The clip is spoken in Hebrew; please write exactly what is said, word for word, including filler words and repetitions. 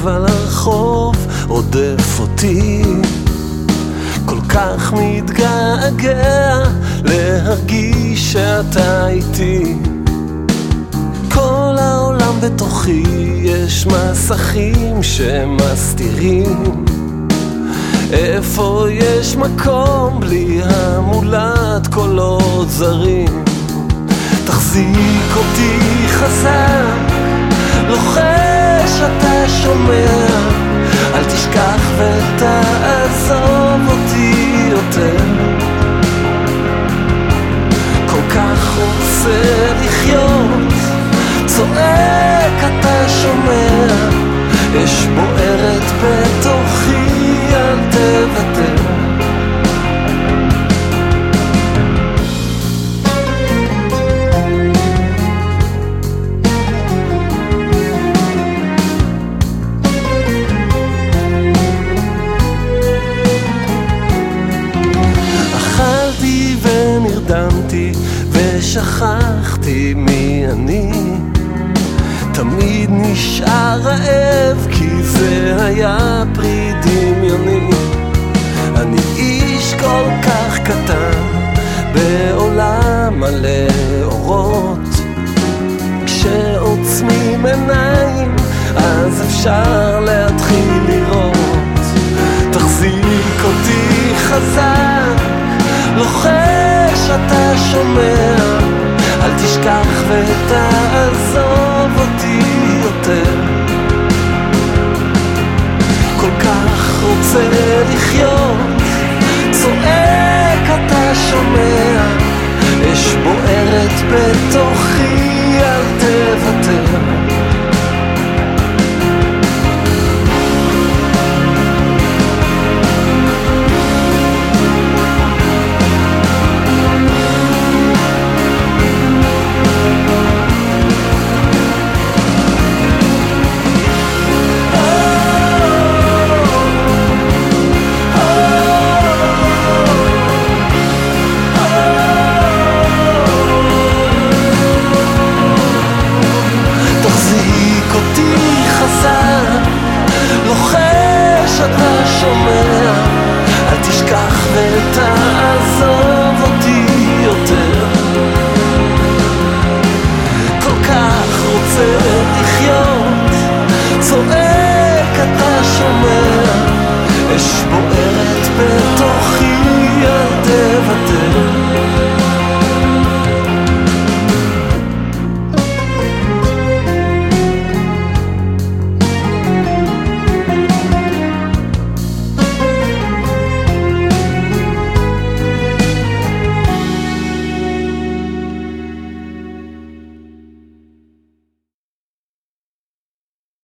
אבל הרחוב עודף אותי, כל כך מתגעגע להרגיש שאתה איתי. כל העולם בתוכי, יש מסכים שמסתירים, איפה יש מקום בלי המולת קולות זרים. תחזיק אותי חזק, לוחש אתה שומע, אל תשכח ותעזוב אותי יותר. כל כך רוצה לחיות, צועק אתה שומע, אש בוערת בתוכי, אל תוותר. אכלתי ונרדמתי ושכחתי מי אני, תמיד נשאר רעב כי זה היה פרי דמיוני. אני איש כל כך קטן בעולם מלא אורות, כשעוצמים עיניים אז אפשר להתחיל לראות. תחזיק אותי חזק, לוחש אתה שומע, אל תשכח ותעזוב אותי יותר. כל כך רוצה לחיות, צועק אתה שומע, אש בוערת בתוכי, אל תוותר. לוחש אתה שומע, אל תשכח ותעזוב אותי יותר. כל כך רוצה לחיות, צועק אתה שומע, אש בוערת בתוכי,